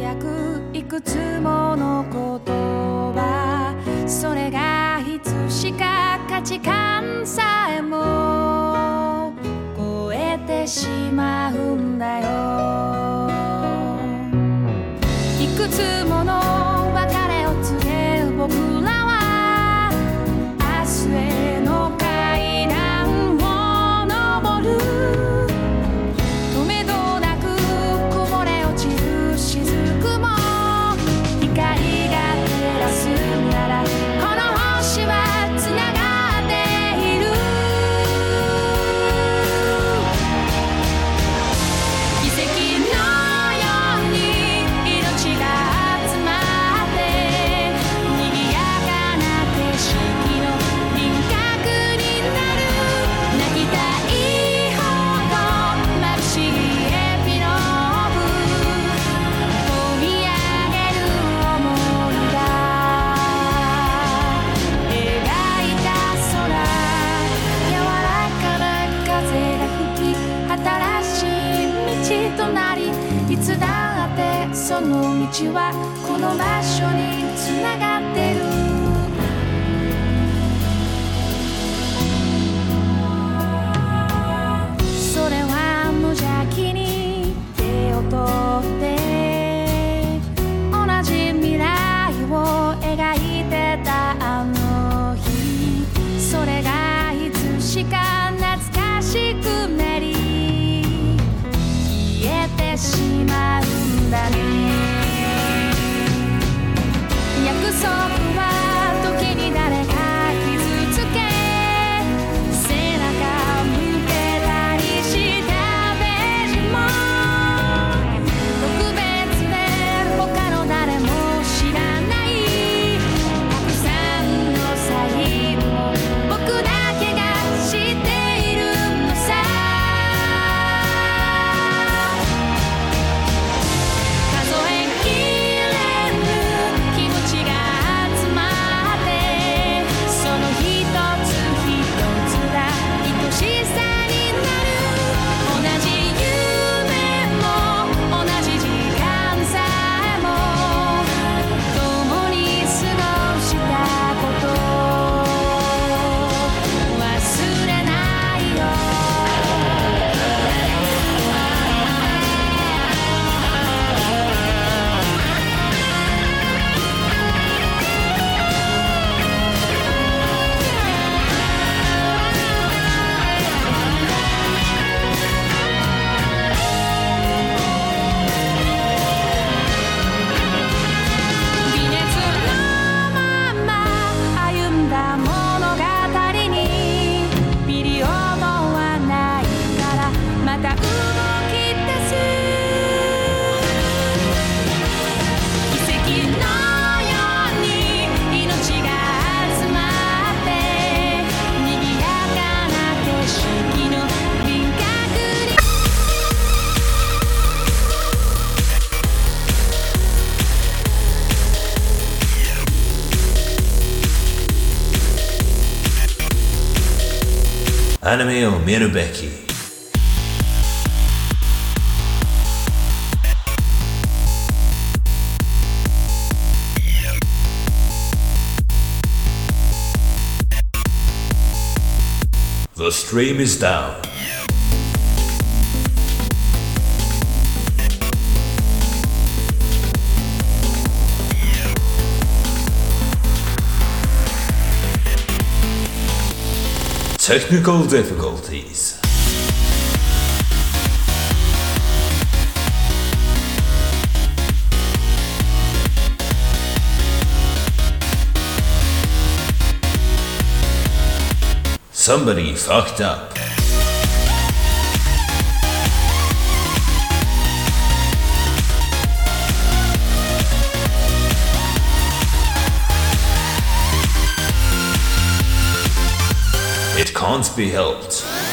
くいくつもの言葉、それがいつしか価値観さえも超えてしまうんだよ。いくつもの別れを告げる僕らは明日への階段を登る。止めどなくこぼれ落ちる雫も光が照らすならこの星はつながっている。奇跡のように命が集まって賑やかな景色の輪郭になる。泣きたいほど眩しいエピローグ込み上げる想いが描いた空、柔らかな風が吹き新しい道となり、いつだってその道はこの場所につながってる。それは無邪気に手を取って同じ未来を描いてたあの日、それがいつしか懐かしくなり消えてしまうんだね。約束は時に誰か傷つけ背中向けたりしたページも特別で他の誰も知らないたくさんのサインを僕だけが知っているのさ。数えきれぬ気持ちが集まってその一つ一つが愛しさになる。同じ夢も同じ時間さえも共に過ごしたこと忘れないよ。微熱のまま歩んだ物語にピリオドはないからまた動き出す。奇跡のように命が集まって賑やかな景色の輪郭に。 アニメを見るべき。The stream is down. Technical difficulties. Somebody fucked up. It can't be helped.